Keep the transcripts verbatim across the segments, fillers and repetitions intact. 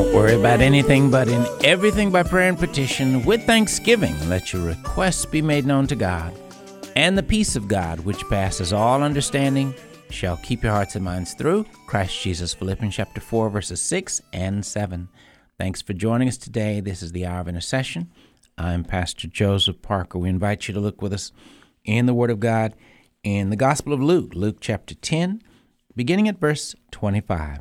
Don't worry about anything, but in everything by prayer and petition, with thanksgiving, let your requests be made known to God. And the peace of God, which passes all understanding, shall keep your hearts and minds through Christ Jesus. Philippians chapter four, verses six and seven. Thanks for joining us today. This is the Hour of Intercession. I'm Pastor Joseph Parker. We invite you to look with us in the Word of God in the Gospel of Luke, Luke chapter ten, beginning at verse twenty-five.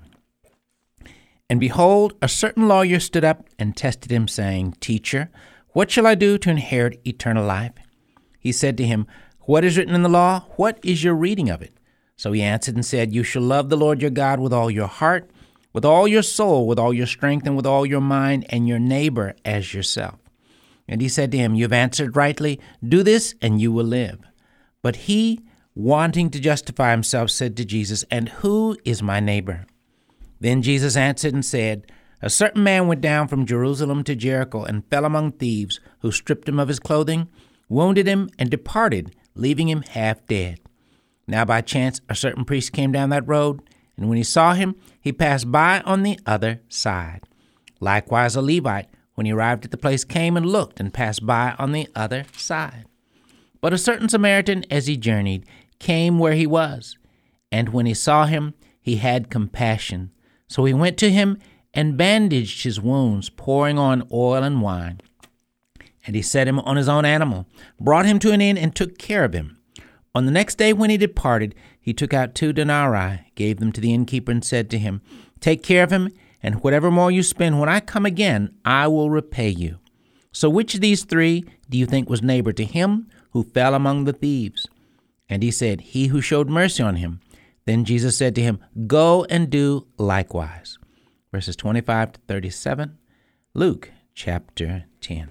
And behold, a certain lawyer stood up and tested him, saying, Teacher, what shall I do to inherit eternal life? He said to him, What is written in the law? What is your reading of it? So he answered and said, You shall love the Lord your God with all your heart, with all your soul, with all your strength, and with all your mind, and your neighbor as yourself. And he said to him, You have answered rightly. Do this, and you will live. But he, wanting to justify himself, said to Jesus, And who is my neighbor? Then Jesus answered and said, A certain man went down from Jerusalem to Jericho and fell among thieves, who stripped him of his clothing, wounded him, and departed, leaving him half dead. Now by chance a certain priest came down that road, and when he saw him, he passed by on the other side. Likewise a Levite, when he arrived at the place, came and looked, and passed by on the other side. But a certain Samaritan, as he journeyed, came where he was, and when he saw him, he had compassion. So he went to him and bandaged his wounds, pouring on oil and wine. And he set him on his own animal, brought him to an inn, and took care of him. On the next day when he departed, he took out two denarii, gave them to the innkeeper, and said to him, Take care of him, and whatever more you spend, when I come again, I will repay you. So which of these three do you think was neighbor to him who fell among the thieves? And he said, He who showed mercy on him. Then Jesus said to him, Go and do likewise. Verses twenty-five to thirty-seven, Luke chapter ten.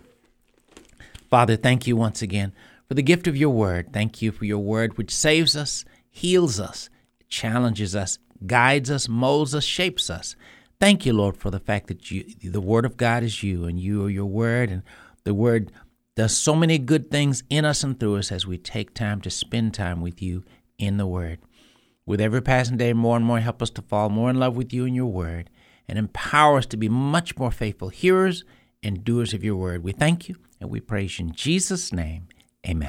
Father, thank you once again for the gift of your word. Thank you for your word which saves us, heals us, challenges us, guides us, molds us, shapes us. Thank you, Lord, for the fact that you, the word of God is you, and you are your word, and the word does so many good things in us and through us as we take time to spend time with you in the word. With every passing day, more and more, help us to fall more in love with you and your word, and empower us to be much more faithful hearers and doers of your word. We thank you, and we praise you in Jesus' name. Amen.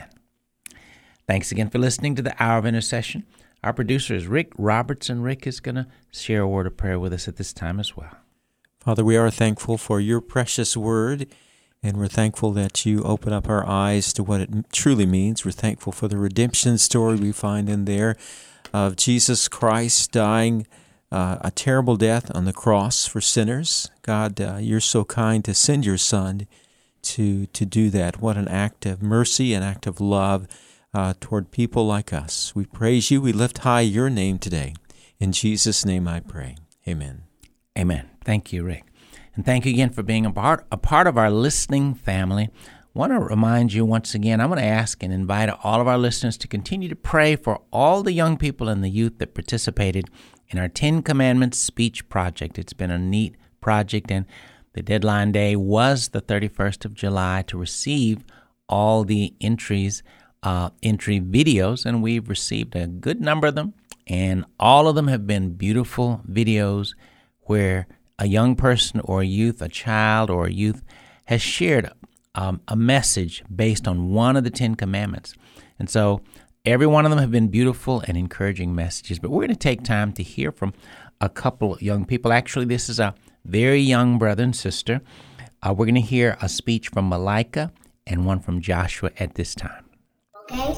Thanks again for listening to the Hour of Intercession. Our producer is Rick Robertson. Rick is going to share a word of prayer with us at this time as well. Father, we are thankful for your precious word, and we're thankful that you open up our eyes to what it truly means. We're thankful for the redemption story we find in there of Jesus Christ dying uh, a terrible death on the cross for sinners. God, uh, you're so kind to send your Son to to do that. What an act of mercy, an act of love uh, toward people like us. We praise you. We lift high your name today. In Jesus' name I pray. Amen. Amen. Thank you, Rick. And thank you again for being a part, a part of our listening family. I want to remind you once again, I'm going to ask and invite all of our listeners to continue to pray for all the young people and the youth that participated in our Ten Commandments speech project. It's been a neat project, and the deadline day was the thirty-first of July to receive all the entries, uh, entry videos, and we've received a good number of them, and all of them have been beautiful videos where a young person or a youth, a child or a youth has shared Um, a message based on one of the Ten Commandments. And so every one of them have been beautiful and encouraging messages. But we're going to take time to hear from a couple of young people. Actually, this is a very young brother and sister. Uh, we're going to hear a speech from Malika and one from Joshua at this time. Okay.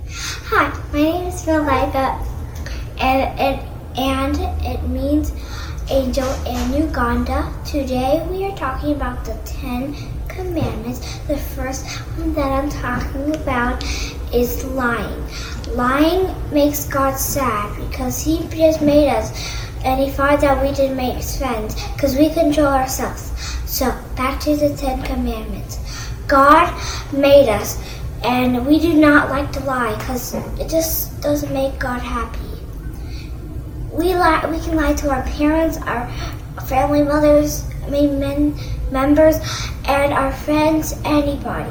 Hi, my name is Malika, and it, and it means angel in Uganda. Today we are talking about the Ten Commandments. The first one that I'm talking about is lying. Lying makes God sad because he just made us, and he finds out we didn't make friends because we control ourselves. So back to the Ten Commandments. God made us, and we do not like to lie because it just doesn't make God happy. We lie. We can lie to our parents, our family mothers, I mean men, members, and our friends. Anybody,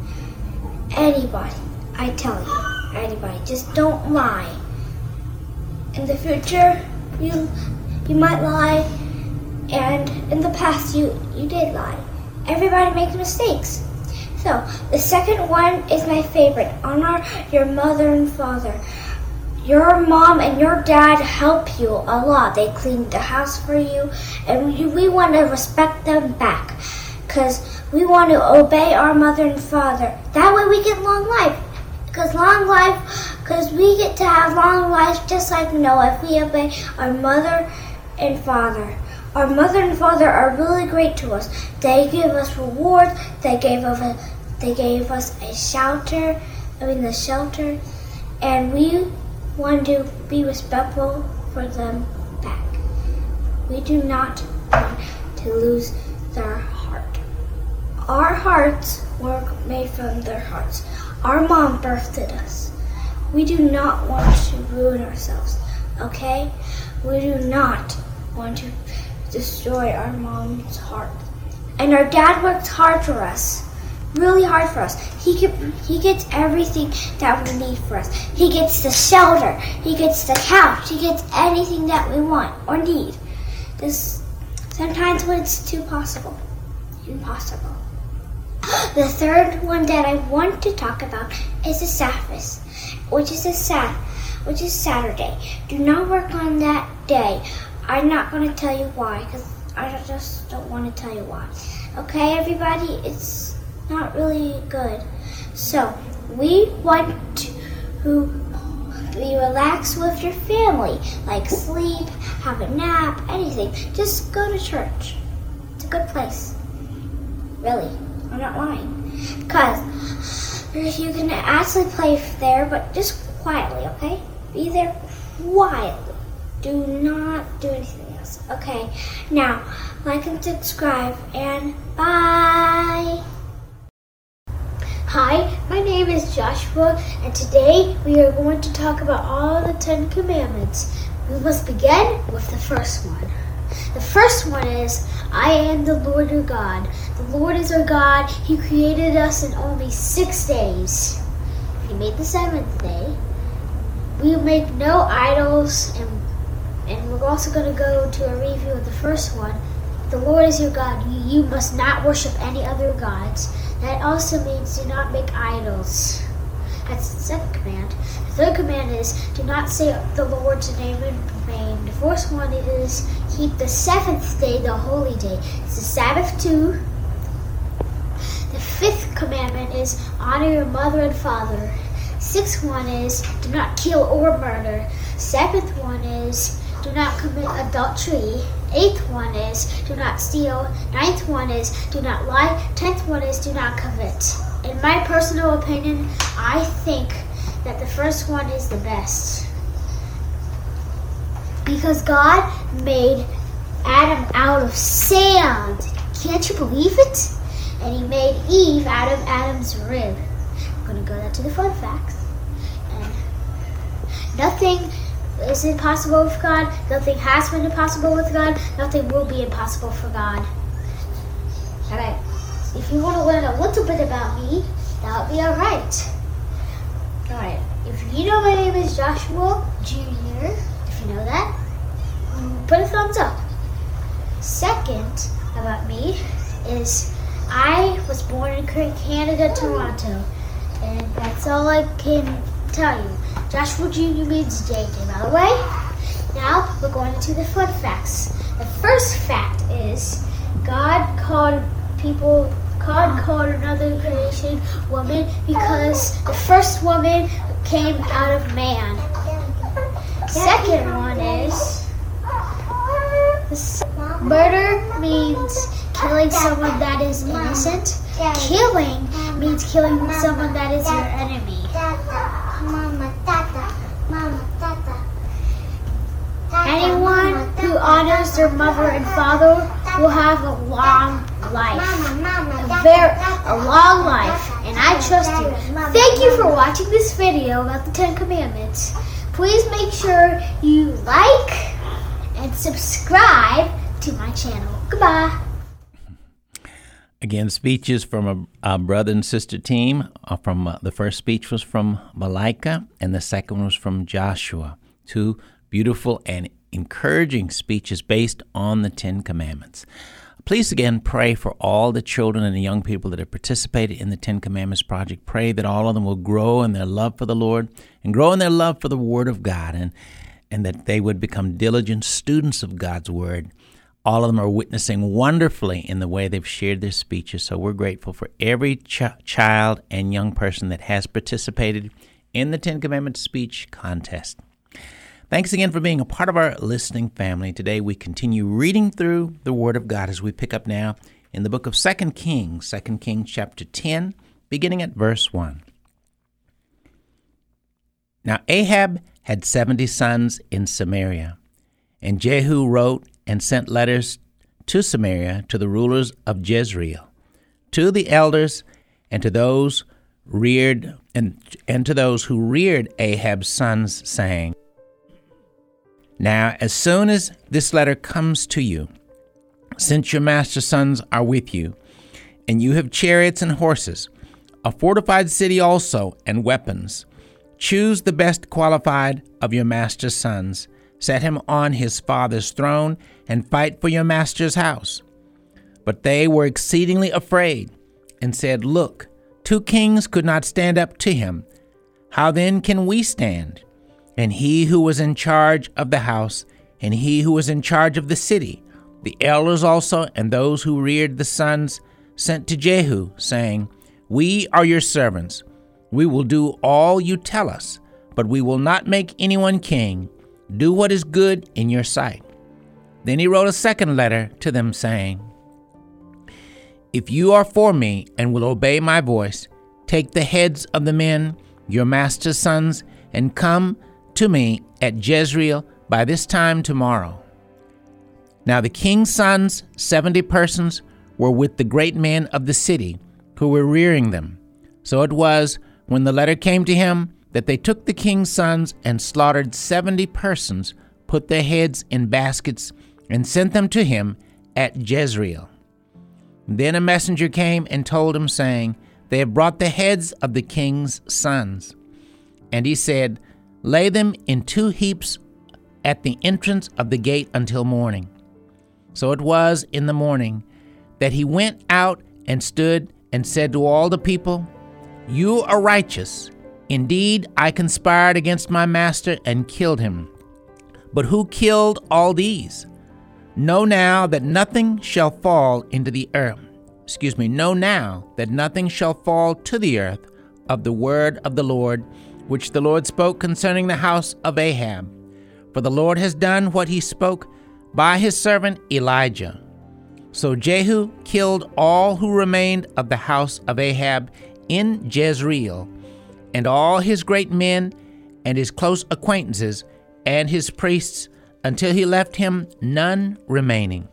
anybody. I tell you, anybody. Just don't lie. In the future, you you might lie And in the past, you, you did lie. Everybody makes mistakes. So, the second one is my favorite. Honor your mother and father. Your mom and your dad help you a lot. They clean the house for you, and we, we want to respect them back because we want to obey our mother and father. That way we get long life. Because long life, because we get to have long lives just like Noah if we obey our mother and father. Our mother and father are really great to us. They give us rewards. They gave us a, they gave us a shelter. I mean the shelter, and we want to be respectful for them back. We do not want to lose their heart. Our hearts were made from their hearts. Our mom birthed us. We do not want to ruin ourselves, okay? We do not want to destroy our mom's heart. And our dad works hard for us, really hard for us. He get, he gets everything that we need for us. He gets the shelter, he gets the couch, he gets anything that we want or need. Just sometimes when it's too possible, impossible. The third one that I want to talk about is the Sabbath, which is a Sat, which is Saturday. Do not work on that day. I'm not going to tell you why, because I just don't want to tell you why. Okay, everybody, it's not really good. So, we want to be relaxed with your family, like sleep, have a nap, anything. Just go to church. It's a good place. Really, I'm not lying. Because you can actually play there, but just quietly, okay? Be there quietly. Do not do anything else. Okay, now, like and subscribe, and bye! Hi, my name is Joshua, and today we are going to talk about all the Ten Commandments. We must begin with the first one. The first one is, I am the Lord your God. The Lord is our God. He created us in only six days. He made the seventh day. We make no idols, and And we're also going to go to a review of the first one. The Lord is your God. You, you must not worship any other gods. That also means do not make idols. That's the second command. The third command is do not say the Lord's name in vain. The fourth one is keep the seventh day the holy day. It's the Sabbath too. The fifth commandment is honor your mother and father. Sixth one is do not kill or murder. Seventh one is do not commit adultery. Eighth one is do not steal. Ninth one is do not lie. Tenth one is do not covet. In my personal opinion, I think that the first one is the best. Because God made Adam out of sand. Can't you believe it? And he made Eve out of Adam's rib. I'm going to go down to the fun facts. And nothing is impossible with God. Nothing has been impossible with God. Nothing will be impossible for God. Alright, if you want to learn a little bit about me, that would be alright. Alright, if you know my name is Joshua Junior, if you know that, put a thumbs up. Second about me is I was born in Canada, Toronto, and that's all I can tell you. Joshua Junior means J J, by the way. Now we're going into the fun facts. The first fact is God called people, God called another creation woman because the first woman came out of man. Second one is murder means killing someone that is innocent. Killing means killing someone that is your enemy. Anyone who honors their mother and father will have a long life. A very a long life. And I trust you. Thank you for watching this video about the Ten Commandments. Please make sure you like and subscribe to my channel. Goodbye. Again, speeches from a, a brother and sister team. Uh, from uh, the first speech was from Malika, and the second was from Joshua. Two beautiful and encouraging speeches based on the Ten Commandments. Please again pray for all the children and the young people that have participated in the Ten Commandments Project. Pray that all of them will grow in their love for the Lord and grow in their love for the Word of God, and, and that they would become diligent students of God's Word. All of them are witnessing wonderfully in the way they've shared their speeches, so we're grateful for every ch- child and young person that has participated in the Ten Commandments speech contest. Thanks again for being a part of our listening family. Today we continue reading through the Word of God as we pick up now in the book of Second Kings, Second Kings chapter ten, beginning at verse one. Now Ahab had seventy sons in Samaria, and Jehu wrote and sent letters to Samaria to the rulers of Jezreel, to the elders, and to those reared and and to those who reared Ahab's sons, saying, Now, as soon as this letter comes to you, since your master's sons are with you, and you have chariots and horses, a fortified city also, and weapons, choose the best qualified of your master's sons, set him on his father's throne, and fight for your master's house. But they were exceedingly afraid, and said, Look, two kings could not stand up to him. How then can we stand? And he who was in charge of the house, and he who was in charge of the city, the elders also, and those who reared the sons, sent to Jehu, saying, We are your servants. We will do all you tell us, but we will not make anyone king. Do what is good in your sight. Then he wrote a second letter to them, saying, If you are for me and will obey my voice, take the heads of the men, your master's sons, and come to me at Jezreel by this time tomorrow. Now the king's sons, seventy persons, were with the great men of the city, who were rearing them. So it was, when the letter came to him, that they took the king's sons and slaughtered seventy persons, put their heads in baskets, and sent them to him at Jezreel. Then a messenger came and told him, saying, They have brought the heads of the king's sons. And he said, Lay them in two heaps at the entrance of the gate until morning. So it was in the morning that he went out and stood and said to all the people, You are righteous. Indeed, I conspired against my master and killed him. But who killed all these? Know now that nothing shall fall into the earth. Excuse me, know now that nothing shall fall to the earth of the word of the Lord, which the Lord spoke concerning the house of Ahab. For the Lord has done what he spoke by his servant Elijah. So Jehu killed all who remained of the house of Ahab in Jezreel, and all his great men and his close acquaintances and his priests, until he left him none remaining.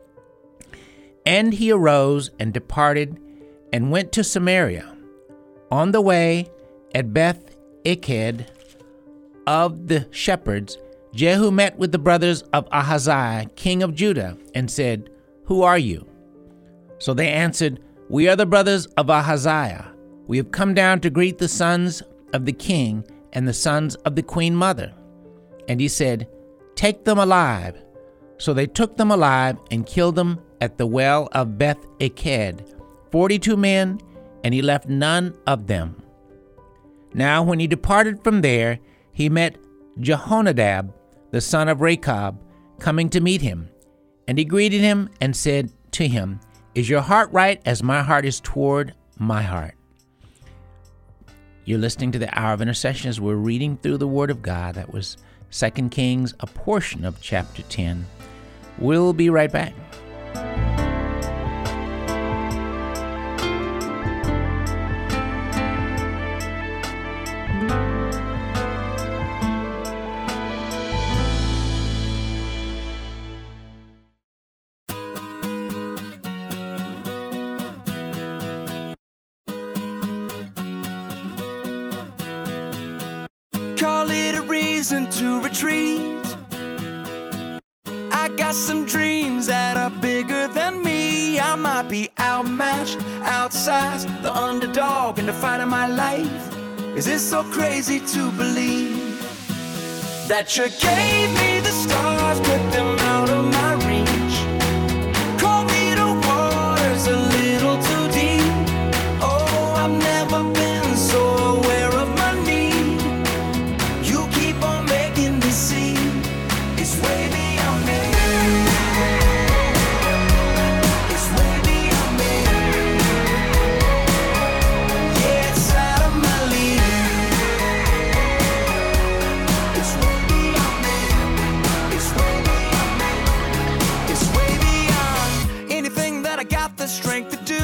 And he arose and departed and went to Samaria. On the way, at Beth Eked of the shepherds, Jehu met with the brothers of Ahaziah, king of Judah, and said, Who are you? So they answered, We are the brothers of Ahaziah. We have come down to greet the sons of the king and the sons of the queen mother. And he said, Take them alive. So they took them alive and killed them at the well of Beth Eked, forty-two men, and he left none of them. Now when he departed from there, he met Jehonadab, the son of Rechab, coming to meet him. And he greeted him and said to him, Is your heart right as my heart is toward my heart? You're listening to the Hour of Intercession as we're reading through the Word of God. That was Second Kings, a portion of chapter ten. We'll be right back. Call it a reason to retreat. I got some dreams that are bigger than me. I might be outmatched, outsized, the underdog in the fight of my life. Is it so crazy to believe that you gave me the the stars, put them out of my reach. Call me the waters a little too deep. Oh, I've never been so aware of my need. You keep on making me see it's way beyond me. It's way beyond me. Yeah, it's out of my league. It's way beyond me. It's way beyond me. It's way beyond anything that I got the strength to do.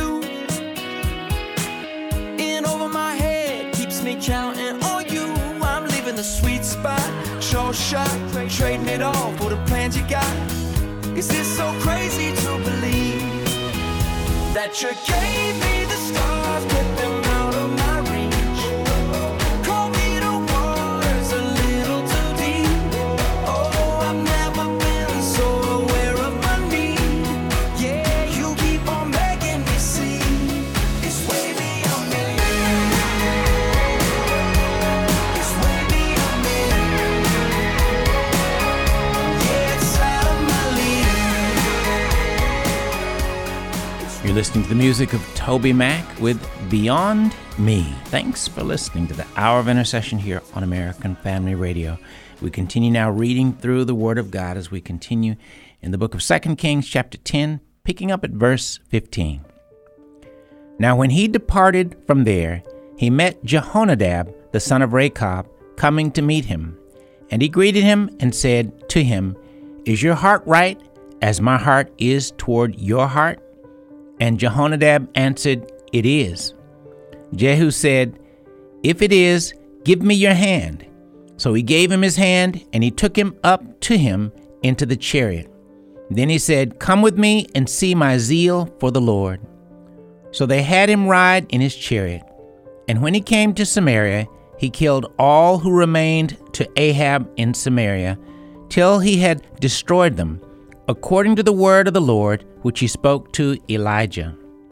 In over my head keeps me counting on you. I'm leaving the sweet spot, sure shot, trading it all for the plans you got. Is this so crazy to believe that you gave me the stars, put them out of my reach? Call me the waters a little too deep. Oh, I've never been so aware of my need. Yeah, you keep on making me see it's way beyond me. It's way beyond me. Yeah, it's out of my league. You're listening to the music of Toby Mac with Beyond Me. Thanks for listening to the Hour of Intercession here on American Family Radio. We continue now reading through the Word of God as we continue in the book of Second Kings chapter ten, picking up at verse fifteen. Now when he departed from there, he met Jehonadab, the son of Rechab, coming to meet him. And he greeted him and said to him, Is your heart right, as my heart is toward your heart? And Jehonadab answered, It is. Jehu said, If it is, give me your hand. So he gave him his hand, and he took him up to him into the chariot. Then he said, Come with me and see my zeal for the Lord. So they had him ride in his chariot. And when he came to Samaria, he killed all who remained to Ahab in Samaria, till he had destroyed them, according to the word of the Lord, which he spoke to Elijah.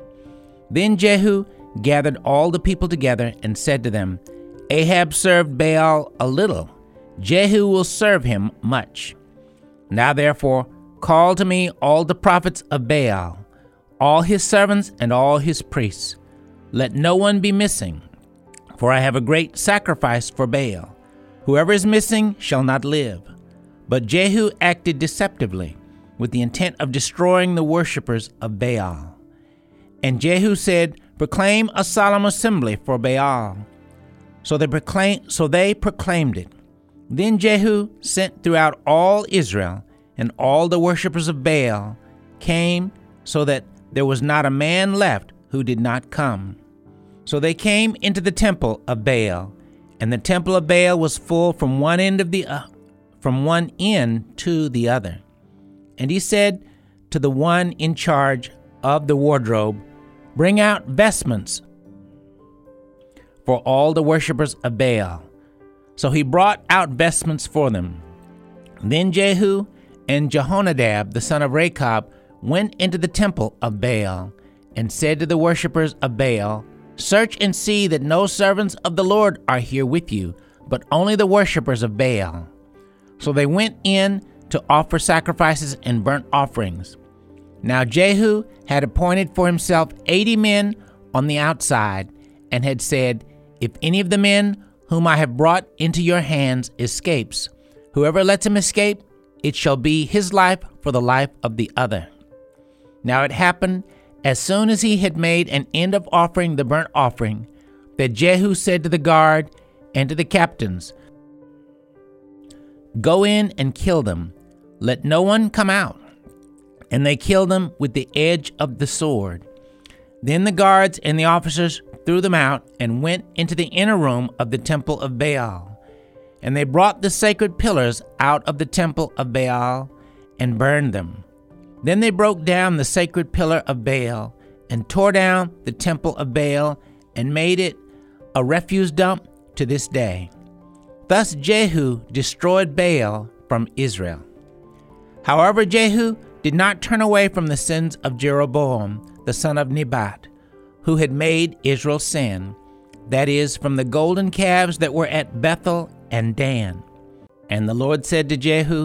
Then Jehu gathered all the people together and said to them, Ahab served Baal a little. Jehu will serve him much. Now therefore, call to me all the prophets of Baal, all his servants and all his priests. Let no one be missing, for I have a great sacrifice for Baal. Whoever is missing shall not live. But Jehu acted deceptively, with the intent of destroying the worshippers of Baal. And Jehu said, Proclaim a solemn assembly for Baal. So they proclaimed, so they proclaimed it. Then Jehu sent throughout all Israel, and all the worshippers of Baal came, so that there was not a man left who did not come. So they came into the temple of Baal, and the temple of Baal was full from one end of the uh, from one end to the other. And he said to the one in charge of the wardrobe, Bring out vestments for all the worshippers of Baal. So he brought out vestments for them. Then Jehu and Jehonadab, the son of Rechab, went into the temple of Baal, and said to the worshippers of Baal, Search and see that no servants of the Lord are here with you, but only the worshippers of Baal. So they went in to offer sacrifices and burnt offerings. Now Jehu had appointed for himself eighty men on the outside, and had said, If any of the men whom I have brought into your hands escapes, whoever lets him escape, it shall be his life for the life of the other. Now it happened, as soon as he had made an end of offering the burnt offering, that Jehu said to the guard and to the captains, Go in and kill them. Let no one come out. And they killed them with the edge of the sword. Then the guards and the officers threw them out and went into the inner room of the temple of Baal. And they brought the sacred pillars out of the temple of Baal and burned them. Then they broke down the sacred pillar of Baal and tore down the temple of Baal and made it a refuse dump to this day. Thus Jehu destroyed Baal from Israel. However, Jehu did not turn away from the sins of Jeroboam, the son of Nebat, who had made Israel sin, that is, from the golden calves that were at Bethel and Dan. And the Lord said to Jehu,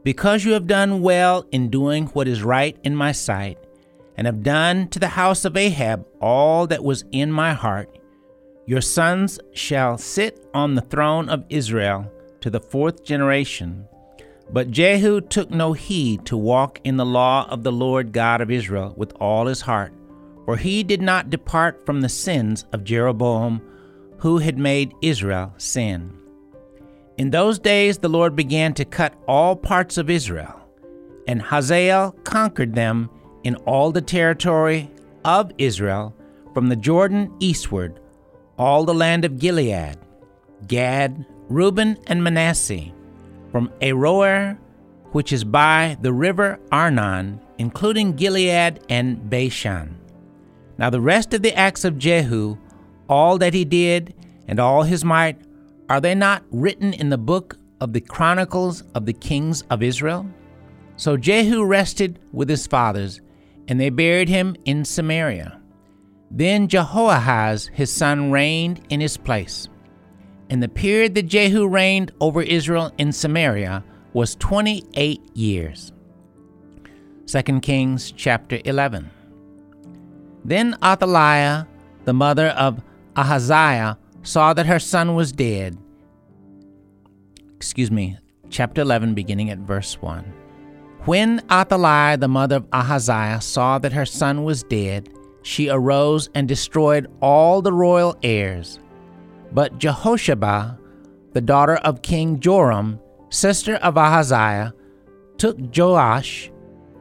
Because you have done well in doing what is right in my sight, and have done to the house of Ahab all that was in my heart, your sons shall sit on the throne of Israel to the fourth generation. But Jehu took no heed to walk in the law of the Lord God of Israel with all his heart, for he did not depart from the sins of Jeroboam, who had made Israel sin. In those days the Lord began to cut all parts of Israel, and Hazael conquered them in all the territory of Israel, from the Jordan eastward, all the land of Gilead, Gad, Reuben, and Manasseh, from Aroer, which is by the river Arnon, including Gilead and Bashan. Now the rest of the acts of Jehu, all that he did, and all his might, are they not written in the book of the Chronicles of the kings of Israel? So Jehu rested with his fathers, and they buried him in Samaria. Then Jehoahaz his son reigned in his place. And the period that Jehu reigned over Israel in Samaria was twenty-eight years. Second Kings chapter eleven. Then Athaliah, the mother of Ahaziah, saw that her son was dead. Excuse me, chapter eleven, beginning at verse one. When Athaliah, the mother of Ahaziah, saw that her son was dead, she arose and destroyed all the royal heirs. But Jehoshabah, the daughter of King Joram, sister of Ahaziah, took Joash,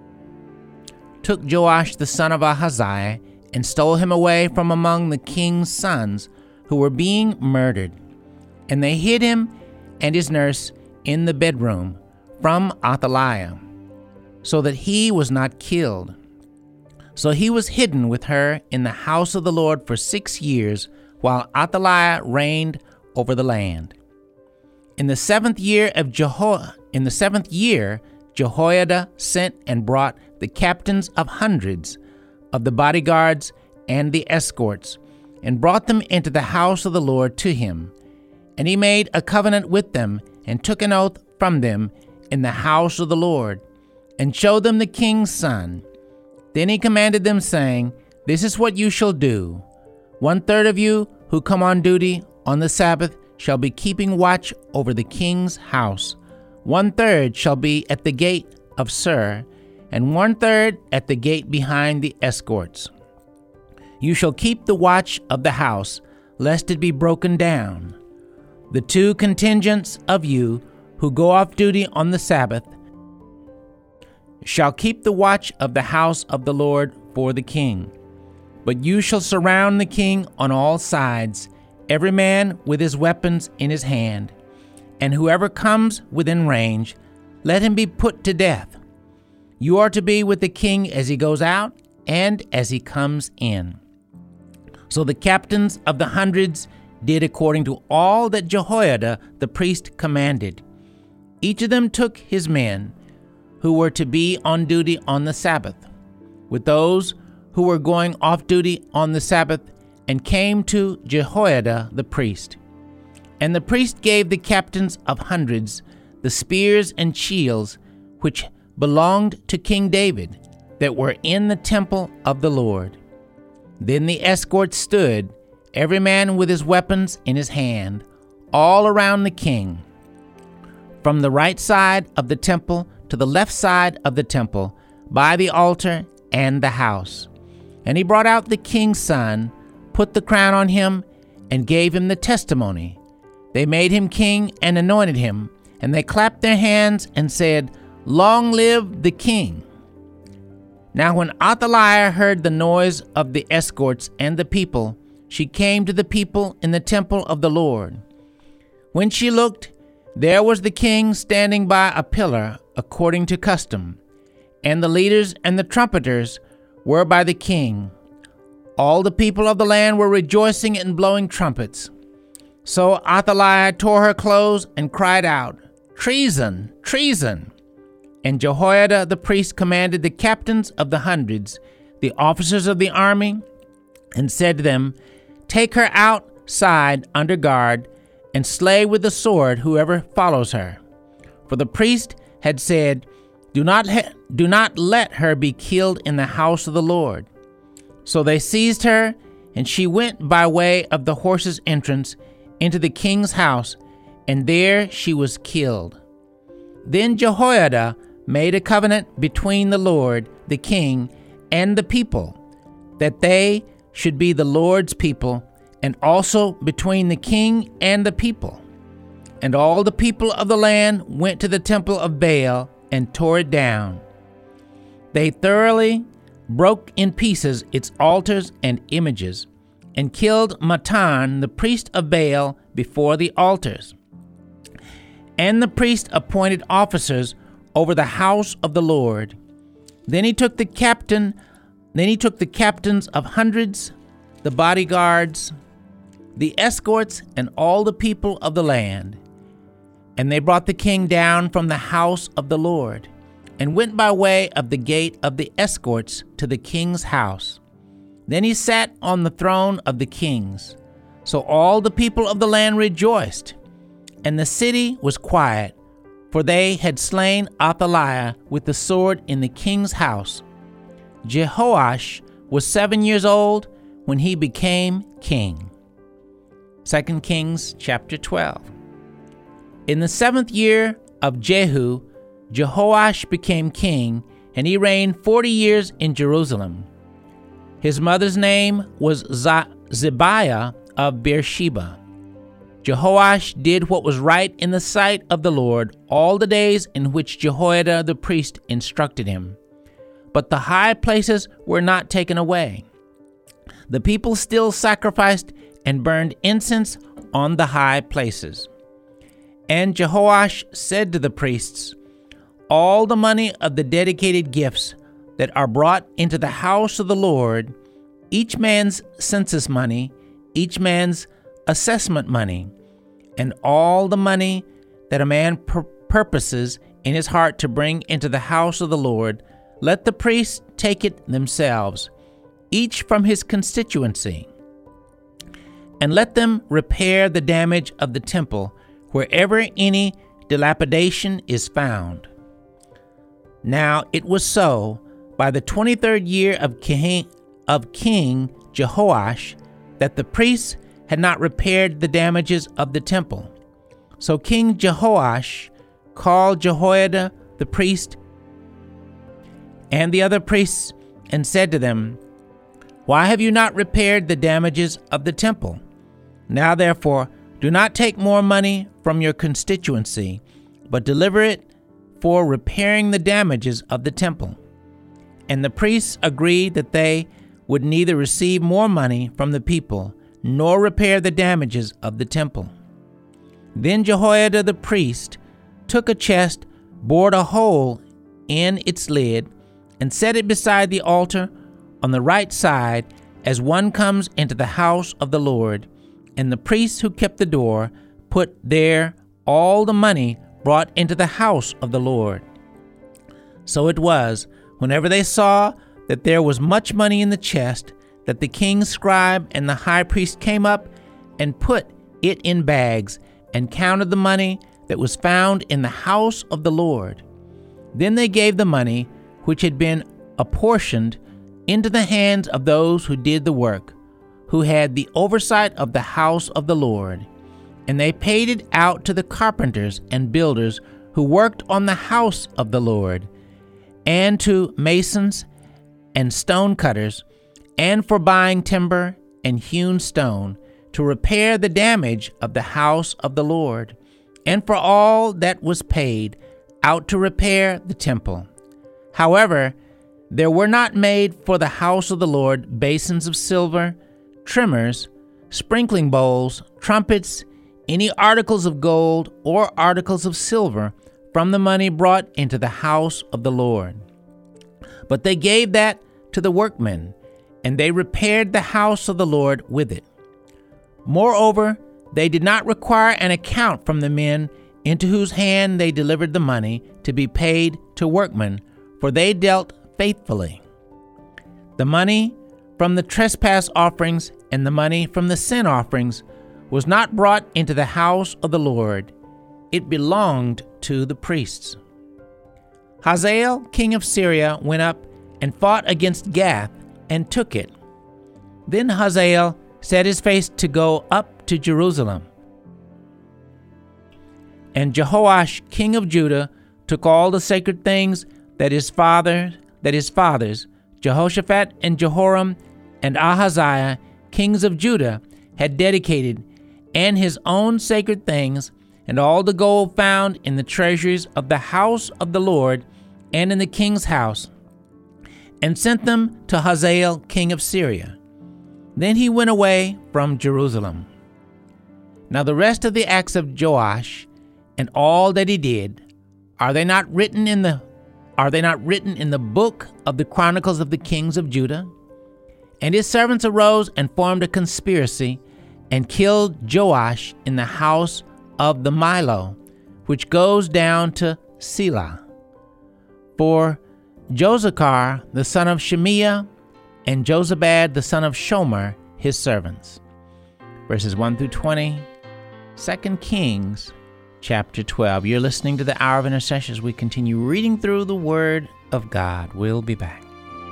took Joash the son of Ahaziah, and stole him away from among the king's sons who were being murdered. And they hid him and his nurse in the bedroom from Athaliah, so that he was not killed. So he was hidden with her in the house of the Lord for six years, while Athaliah reigned over the land. In the seventh year of Jeho- in the seventh year, Jehoiada sent and brought the captains of hundreds of the bodyguards and the escorts, and brought them into the house of the Lord to him. And he made a covenant with them, and took an oath from them in the house of the Lord, and showed them the king's son. Then he commanded them, saying, This is what you shall do. One third of you who come on duty on the Sabbath shall be keeping watch over the king's house. One third shall be at the gate of Sur, and one third at the gate behind the escorts. You shall keep the watch of the house, lest it be broken down. The two contingents of you who go off duty on the Sabbath shall keep the watch of the house of the Lord for the king. But you shall surround the king on all sides, every man with his weapons in his hand. And whoever comes within range, let him be put to death. You are to be with the king as he goes out and as he comes in. So the captains of the hundreds did according to all that Jehoiada the priest commanded. Each of them took his men, who were to be on duty on the Sabbath, with those who were going off duty on the Sabbath, and came to Jehoiada the priest. And the priest gave the captains of hundreds the spears and shields which belonged to King David, that were in the temple of the Lord. Then the escorts stood, every man with his weapons in his hand, all around the king, from the right side of the temple to the left side of the temple, by the altar and the house. And he brought out the king's son, put the crown on him, and gave him the testimony. They made him king and anointed him, and they clapped their hands and said, Long live the king. Now when Athaliah heard the noise of the escorts and the people, she came to the people in the temple of the Lord. When she looked, there was the king standing by a pillar according to custom, and the leaders and the trumpeters were by the king. All the people of the land were rejoicing and blowing trumpets. So Athaliah tore her clothes and cried out, Treason! Treason! And Jehoiada the priest commanded the captains of the hundreds, the officers of the army, and said to them, Take her outside under guard, and slay with the sword whoever follows her. For the priest had said, Do not, ha- do not let her be killed in the house of the Lord. So they seized her, and she went by way of the horses' entrance into the king's house, and there she was killed. Then Jehoiada made a covenant between the Lord, the king, and the people, that they should be the Lord's people, and also between the king and the people. And all the people of the land went to the temple of Baal and tore it down. They thoroughly broke in pieces its altars and images, and killed Matan, the priest of Baal, before the altars. And the priest appointed officers over the house of the Lord. Then he took the captain, then he took the captains of hundreds, the bodyguards, the escorts, and all the people of the land. And they brought the king down from the house of the Lord, and went by way of the gate of the escorts to the king's house. Then he sat on the throne of the kings. So all the people of the land rejoiced, and the city was quiet, for they had slain Athaliah with the sword in the king's house. Jehoash was seven years old when he became king. Second Kings chapter twelve. In the seventh year of Jehu, Jehoash became king, and he reigned forty years in Jerusalem. His mother's name was Zibiah of Beersheba. Jehoash did what was right in the sight of the Lord all the days in which Jehoiada the priest instructed him. But the high places were not taken away. The people still sacrificed and burned incense on the high places. And Jehoash said to the priests, All the money of the dedicated gifts that are brought into the house of the Lord, each man's census money, each man's assessment money, and all the money that a man pur- purposes in his heart to bring into the house of the Lord, let the priests take it themselves, each from his constituency, and let them repair the damage of the temple wherever any dilapidation is found. Now it was so, by the twenty-third year of King, of King Jehoash, that the priests had not repaired the damages of the temple. So King Jehoash called Jehoiada the priest and the other priests and said to them, Why have you not repaired the damages of the temple? Now therefore, do not take more money from your constituency, but deliver it for repairing the damages of the temple. And the priests agreed that they would neither receive more money from the people, nor repair the damages of the temple. Then Jehoiada the priest took a chest, bored a hole in its lid, and set it beside the altar on the right side as one comes into the house of the Lord. And the priests who kept the door put there all the money brought into the house of the Lord. So it was, whenever they saw that there was much money in the chest, that the king's scribe and the high priest came up and put it in bags and counted the money that was found in the house of the Lord. Then they gave the money which had been apportioned into the hands of those who did the work, who had the oversight of the house of the Lord. And they paid it out to the carpenters and builders who worked on the house of the Lord, and to masons and stone cutters, and for buying timber and hewn stone, to repair the damage of the house of the Lord, and for all that was paid out to repair the temple. However, there were not made for the house of the Lord basins of silver, trimmers, sprinkling bowls, trumpets, any articles of gold or articles of silver from the money brought into the house of the Lord. But they gave that to the workmen, and they repaired the house of the Lord with it. Moreover, they did not require an account from the men into whose hand they delivered the money to be paid to workmen, for they dealt faithfully. The money from the trespass offerings and the money from the sin offerings was not brought into the house of the Lord. It belonged to the priests. Hazael, king of Syria, went up and fought against Gath and took it. Then Hazael set his face to go up to Jerusalem. And Jehoash, king of Judah, took all the sacred things that his father, that his fathers, Jehoshaphat and Jehoram and Ahaziah, kings of Judah, had dedicated, and his own sacred things, and all the gold found in the treasuries of the house of the Lord and in the king's house, and sent them to Hazael, king of Syria. Then he went away from Jerusalem. Now the rest of the acts of Joash and all that he did, are they not written in the are they not written in the book of the Chronicles of the kings of Judah? And his servants arose and formed a conspiracy and killed Joash in the house of the Milo, which goes down to Selah. For Josachar, the son of Shemiah, and Jozabad, the son of Shomer, his servants. Verses one through twenty, Second Kings, chapter twelve. You're listening to the Hour of Intercession as we continue reading through the Word of God. We'll be back.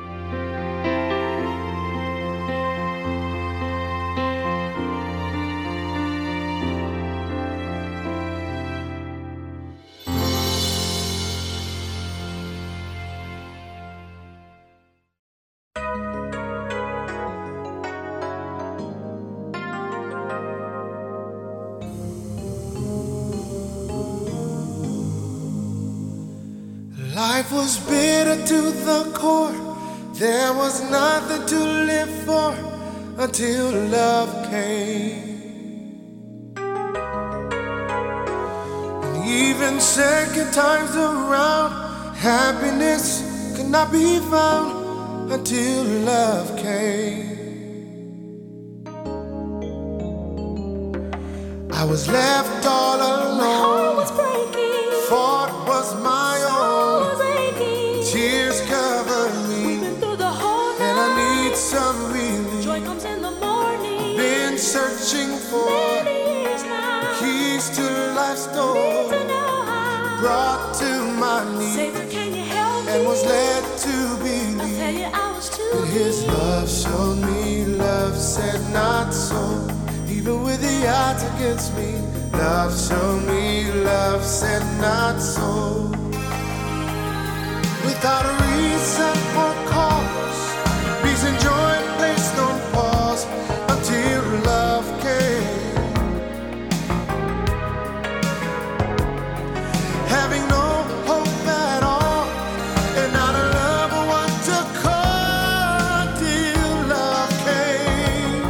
Life was bitter to the core. There was nothing to live for until love came. And even second times around, happiness could not be found until love came. I was left all alone. My heart was breaking. Thought was my own. Was aching. Tears covered me. Been through the whole night. And I need some relief. Joy comes in the morning. Been searching for Many years now. keys to life's Need door. to know how. Brought to my Savior, knees can you help me? and was led to I tell believe you I was too that His weak. love showed me. Love said not so. Even with the odds against me, love showed me. Love said not so. Without a reason or cause, peace and joy placed on pause until love came. Having no hope at all, and not a love or what to call till love came.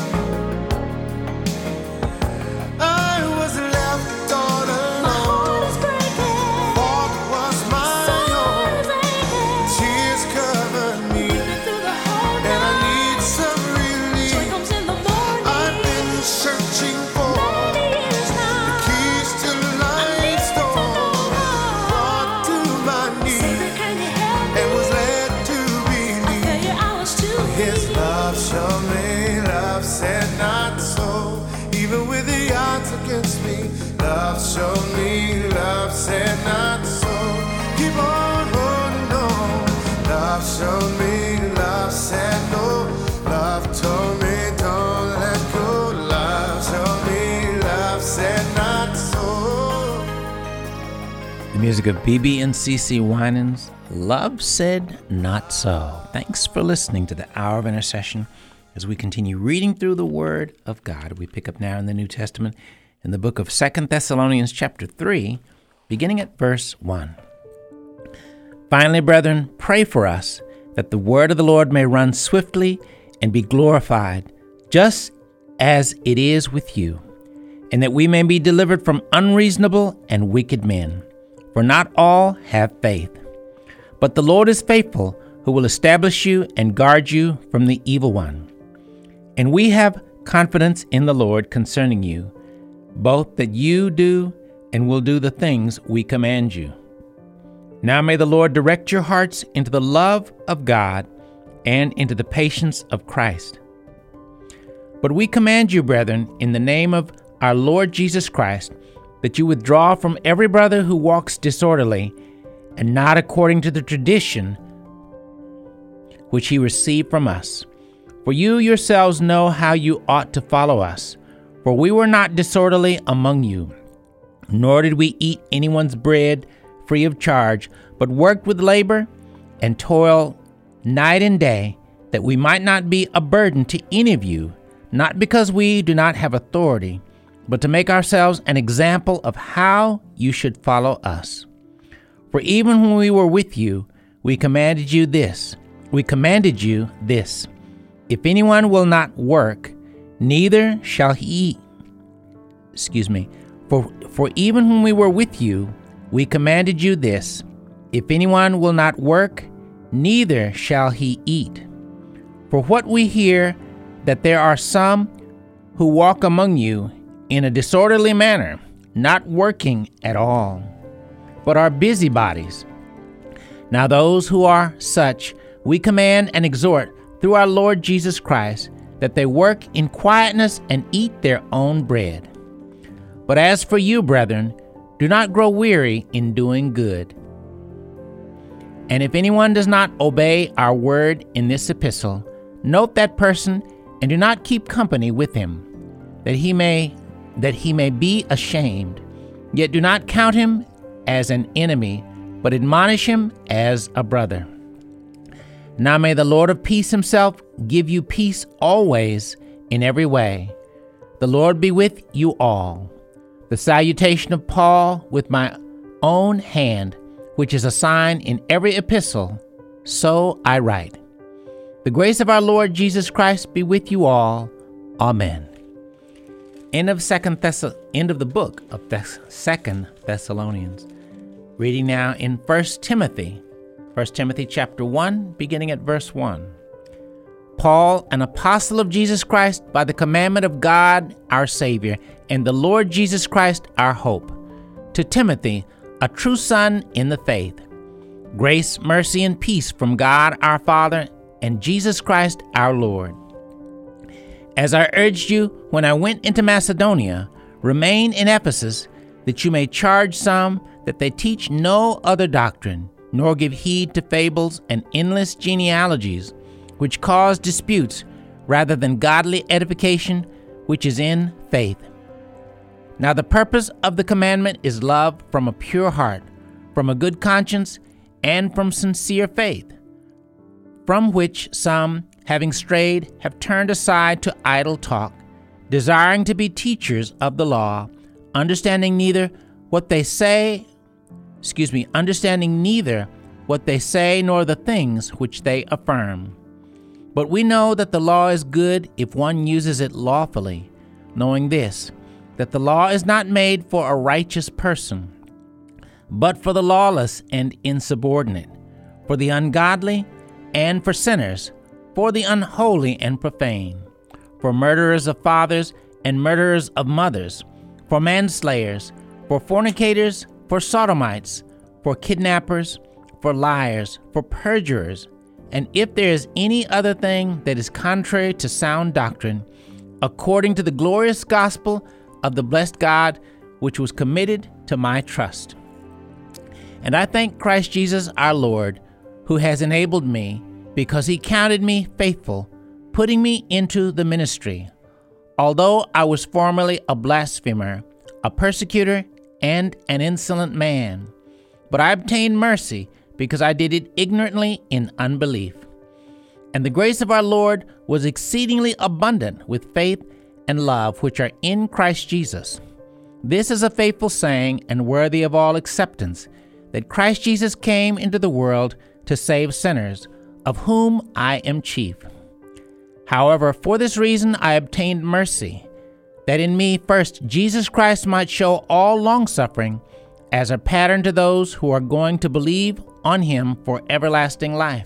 I was left all My heart alone. is breaking. Fault was my own. Soul is aching. Tears covered me, Been through the whole and I night. need some Joy relief. comes in the morning. I've been searching for Many years now. keys to life's door. Brought to my knees Savior, can you help me? and was led to I tell believe you I was too His weak. love showed me. Love said not so. Even with the odds against me, love showed me. Love said not so. Keep on holding on. Love showed me. Love said no. Love told me don't let go. Love showed me. Love said not so. The music of B B and C C Winans, Love Said Not So. Thanks for listening to the Hour of Intercession as we continue reading through the Word of God. We pick up now in the New Testament in the book of Second Thessalonians chapter three, beginning at verse one. Finally, brethren, pray for us that the word of the Lord may run swiftly and be glorified, just as it is with you, and that we may be delivered from unreasonable and wicked men. For not all have faith. But the Lord is faithful, who will establish you and guard you from the evil one. And we have confidence in the Lord concerning you, both that you do and will do the things we command you. Now may the Lord direct your hearts into the love of God and into the patience of Christ. But we command you, brethren, in the name of our Lord Jesus Christ, that you withdraw from every brother who walks disorderly and not according to the tradition which he received from us. For you yourselves know how you ought to follow us. For we were not disorderly among you, nor did we eat anyone's bread free of charge, but worked with labor and toil night and day, that we might not be a burden to any of you, not because we do not have authority, but to make ourselves an example of how you should follow us. For even when we were with you, we commanded you this, we commanded you this, if anyone will not work, neither shall he eat. Excuse me. For, for even when we were with you, we commanded you this, if anyone will not work, neither shall he eat. For what we hear, that there are some who walk among you in a disorderly manner, not working at all, but are busybodies. Now those who are such, we command and exhort through our Lord Jesus Christ, that they work in quietness and eat their own bread. But as for you, brethren, do not grow weary in doing good. And if anyone does not obey our word in this epistle, note that person and do not keep company with him, that he may that he may be ashamed. Yet do not count him as an enemy, but admonish him as a brother. Now may the Lord of peace himself give you peace always in every way. The Lord be with you all. The salutation of Paul with my own hand, which is a sign in every epistle, so I write. The grace of our Lord Jesus Christ be with you all. Amen. End of second Thess- end of the book of Thess- Second Thessalonians. Reading now in First Timothy. First Timothy chapter one, beginning at verse one. Paul, an apostle of Jesus Christ, by the commandment of God our Savior, and the Lord Jesus Christ our hope, to Timothy, a true son in the faith. Grace, mercy, and peace from God our Father and Jesus Christ our Lord. As I urged you when I went into Macedonia, remain in Ephesus, that you may charge some that they teach no other doctrine, nor give heed to fables and endless genealogies, which cause disputes, rather than godly edification, which is in faith. Now the purpose of the commandment is love from a pure heart, from a good conscience, and from sincere faith, from which some, having strayed, have turned aside to idle talk, desiring to be teachers of the law, understanding neither what they say, excuse me, understanding neither what they say nor the things which they affirm. But we know that the law is good if one uses it lawfully, knowing this, that the law is not made for a righteous person, but for the lawless and insubordinate, for the ungodly and for sinners, for the unholy and profane, for murderers of fathers and murderers of mothers, for manslayers, for fornicators, for sodomites, for kidnappers, for liars, for perjurers, and if there is any other thing that is contrary to sound doctrine, according to the glorious gospel of the blessed God, which was committed to my trust. And I thank Christ Jesus our Lord, who has enabled me, because he counted me faithful, putting me into the ministry. Although I was formerly a blasphemer, a persecutor, and an insolent man, but I obtained mercy, because I did it ignorantly in unbelief. And the grace of our Lord was exceedingly abundant with faith and love which are in Christ Jesus. This is a faithful saying and worthy of all acceptance, that Christ Jesus came into the world to save sinners, of whom I am chief. However, for this reason I obtained mercy, that in me first Jesus Christ might show all longsuffering as a pattern to those who are going to believe on him for everlasting life.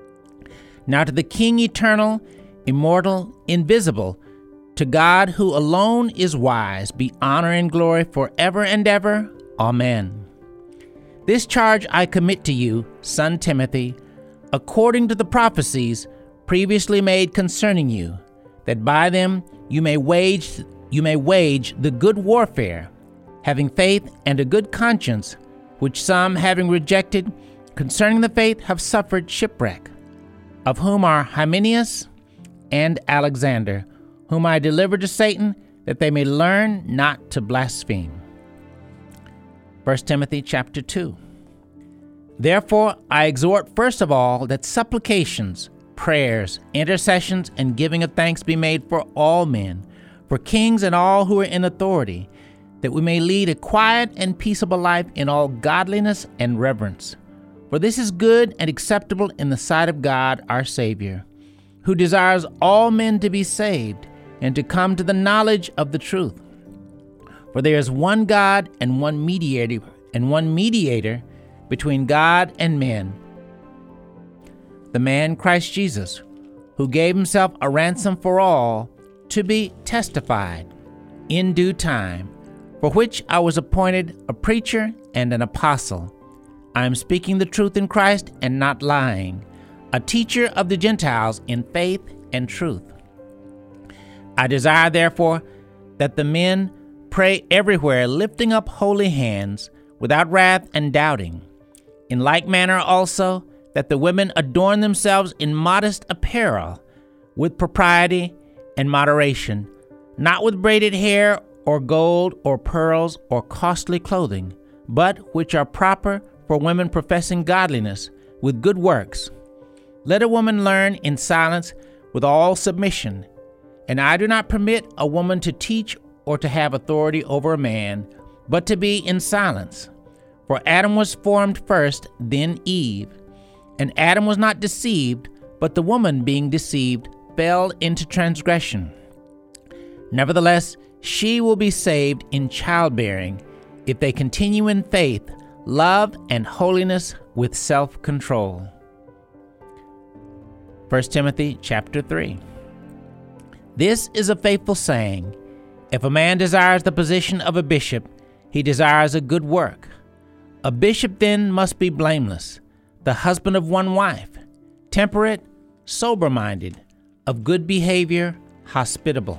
Now to the King eternal, immortal, invisible, to God who alone is wise, be honor and glory forever and ever. Amen. This charge I commit to you, son Timothy, according to the prophecies previously made concerning you, that by them you may wage you may wage the good warfare, having faith and a good conscience. which some, having rejected, concerning the faith have suffered shipwreck, of whom are Hymenaeus and Alexander, whom I delivered to Satan, that they may learn not to blaspheme. First Timothy chapter two. Therefore I exhort first of all that supplications, prayers, intercessions, and giving of thanks be made for all men, for kings and all who are in authority, that we may lead a quiet and peaceable life in all godliness and reverence. For this is good and acceptable in the sight of God our Savior, who desires all men to be saved and to come to the knowledge of the truth. For there is one God and one mediator and one mediator between God and men, the man Christ Jesus, who gave himself a ransom for all, to be testified in due time, for which I was appointed a preacher and an apostle. I am speaking the truth in Christ and not lying, a teacher of the Gentiles in faith and truth. I desire, therefore, that the men pray everywhere, lifting up holy hands, without wrath and doubting. In like manner also, that the women adorn themselves in modest apparel, with propriety and moderation, not with braided hair or gold or pearls or costly clothing, but which are proper for women professing godliness with good works. Let a woman learn in silence with all submission. And I do not permit a woman to teach or to have authority over a man, but to be in silence. For Adam was formed first, then Eve. And Adam was not deceived, but the woman, being deceived, fell into transgression. Nevertheless, she will be saved in childbearing, if they continue in faith, love, and holiness with self-control. First Timothy chapter three. This is a faithful saying: if a man desires the position of a bishop, he desires a good work. A bishop then must be blameless, the husband of one wife, temperate, sober-minded, of good behavior, hospitable,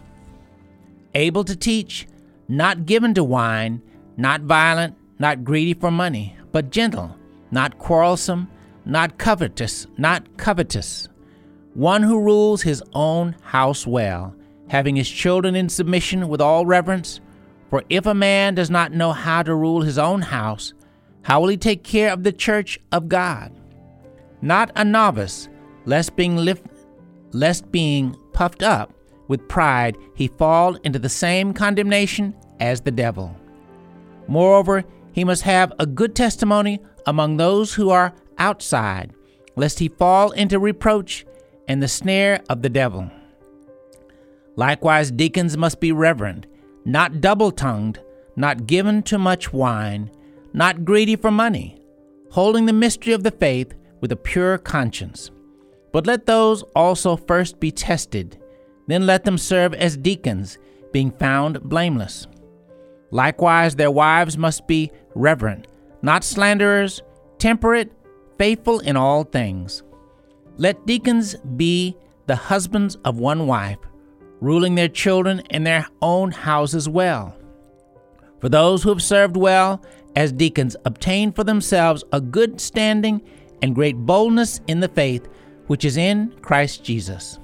able to teach, not given to wine, not violent, not greedy for money, but gentle, not quarrelsome, not covetous, not covetous, one who rules his own house well, having his children in submission with all reverence. For if a man does not know how to rule his own house, how will he take care of the church of God? Not a novice, lest being lift, lest being puffed up with pride, he fall into the same condemnation as the devil. Moreover, he must have a good testimony among those who are outside, lest he fall into reproach and the snare of the devil. Likewise, deacons must be reverent, not double-tongued, not given to much wine, not greedy for money, holding the mystery of the faith with a pure conscience. But let those also first be tested, then let them serve as deacons, being found blameless. Likewise, their wives must be reverent, not slanderers, temperate, faithful in all things. Let deacons be the husbands of one wife, ruling their children and their own houses well. For those who have served well as deacons obtain for themselves a good standing and great boldness in the faith which is in Christ Jesus.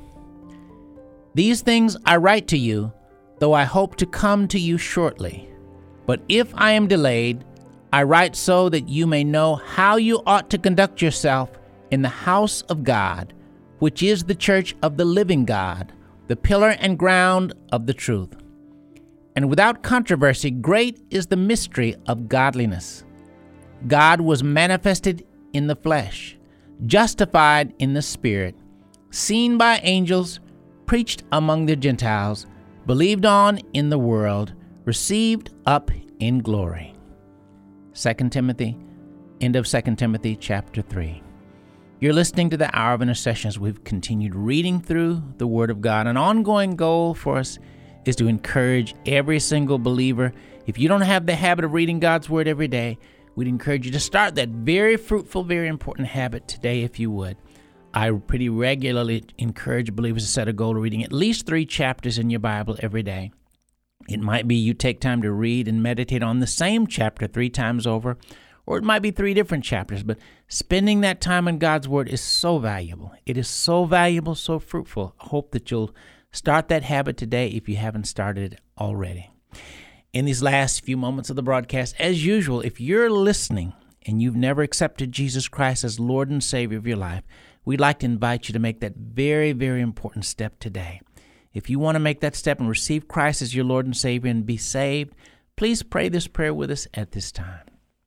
These things I write to you, though I hope to come to you shortly. But if I am delayed, I write so that you may know how you ought to conduct yourself in the house of God, which is the church of the living God, the pillar and ground of the truth. And without controversy, great is the mystery of godliness. God was manifested in the flesh, justified in the Spirit, seen by angels, preached among the Gentiles, believed on in the world, received up in glory. Second Timothy, end of Second Timothy chapter three. You're listening to the Hour of Intercession as we've continued reading through the Word of God. An ongoing goal for us is to encourage every single believer. If you don't have the habit of reading God's Word every day, we'd encourage you to start that very fruitful, very important habit today if you would. I pretty regularly encourage believers to set a goal of reading at least three chapters in your Bible every day. It might be you take time to read and meditate on the same chapter three times over, or it might be three different chapters, but spending that time in God's Word is so valuable. It is so valuable, so fruitful. I hope that you'll start that habit today if you haven't started it already. In these last few moments of the broadcast, as usual, if you're listening and you've never accepted Jesus Christ as Lord and Savior of your life, we'd like to invite you to make that very, very important step today. If you want to make that step and receive Christ as your Lord and Savior and be saved, please pray this prayer with us at this time.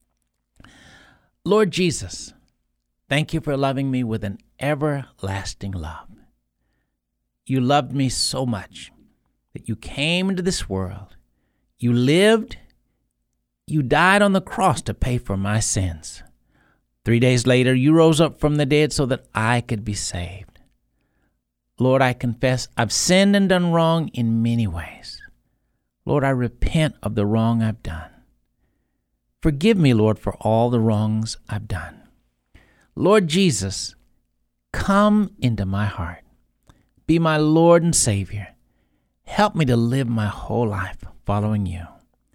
Lord Jesus, thank you for loving me with an everlasting love. You loved me so much that you came into this world. You lived. You died on the cross to pay for my sins. Three days later, you rose up from the dead so that I could be saved. Lord, I confess I've sinned and done wrong in many ways. Lord, I repent of the wrong I've done. Forgive me, Lord, for all the wrongs I've done. Lord Jesus, come into my heart. Be my Lord and Savior. Help me to live my whole life following you.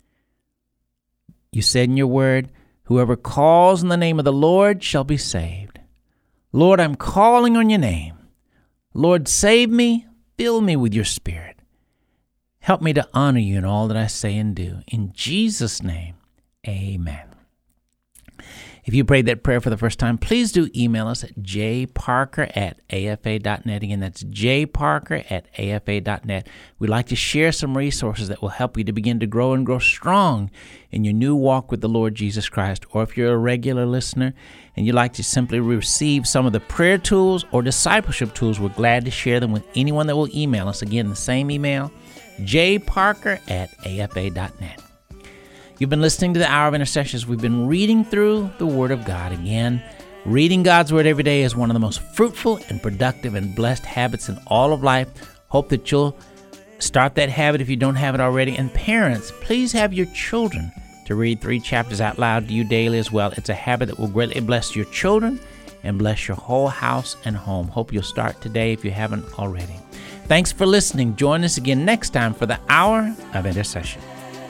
You said in your word, whoever calls in the name of the Lord shall be saved. Lord, I'm calling on your name. Lord, save me, fill me with your Spirit. Help me to honor you in all that I say and do. In Jesus' name, amen. If you prayed that prayer for the first time, please do email us at j parker at a f a dot net. Again, that's j parker at a f a dot net. We'd like to share some resources that will help you to begin to grow and grow strong in your new walk with the Lord Jesus Christ. Or if you're a regular listener and you'd like to simply receive some of the prayer tools or discipleship tools, we're glad to share them with anyone that will email us. Again, the same email, j parker at a f a dot net. You've been listening to the Hour of Intercessions. We've been reading through the Word of God. Again, reading God's Word every day is one of the most fruitful and productive and blessed habits in all of life. Hope that you'll start that habit if you don't have it already. And parents, please have your children to read three chapters out loud to you daily as well. It's a habit that will greatly bless your children and bless your whole house and home. Hope you'll start today if you haven't already. Thanks for listening. Join us again next time for the Hour of Intercession.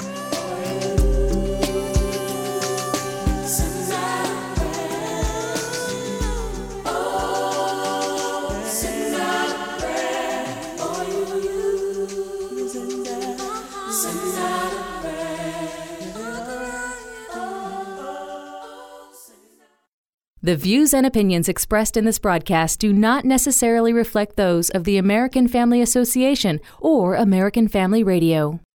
The views and opinions expressed in this broadcast do not necessarily reflect those of the American Family Association or American Family Radio.